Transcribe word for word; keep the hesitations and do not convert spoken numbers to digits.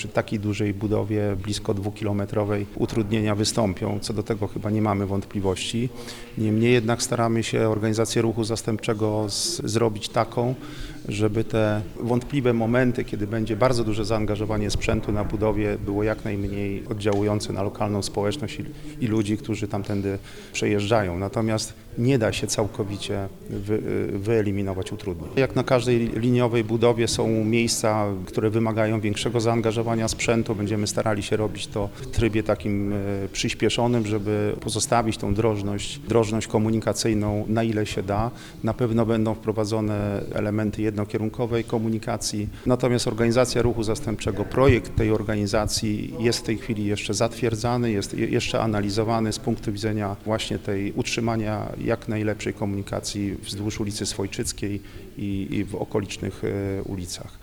przy takiej dużej budowie, blisko dwukilometrowej, utrudnienia wystąpią. Co do tego chyba nie mamy wątpliwości. Niemniej jednak staramy się organizację ruchu zastępczego z, zrobić taką, żeby te wątpliwe momenty, kiedy będzie bardzo duże zaangażowanie sprzętu na budowie, było jak najmniej oddziałujące na lokalną społeczność i, i ludzi, którzy tamtędy przejeżdżają. Natomiast nie da się całkowicie wy, wyeliminować utrudnień. Jak na każdej liniowej budowie są miejsca, które wymagają większego zaangażowania sprzętu. Będziemy starali się robić to w trybie takim przyspieszonym, żeby pozostawić tą drożność, drożność komunikacyjną na ile się da. Na pewno będą wprowadzone elementy jednokierunkowej komunikacji. Natomiast organizacja ruchu zastępczego, projekt tej organizacji jest w tej chwili jeszcze zatwierdzany, jest jeszcze analizowany z punktu widzenia właśnie tej utrzymania jak najlepszej komunikacji wzdłuż ulicy Swojczyckiej i, i w okolicznych ulicach.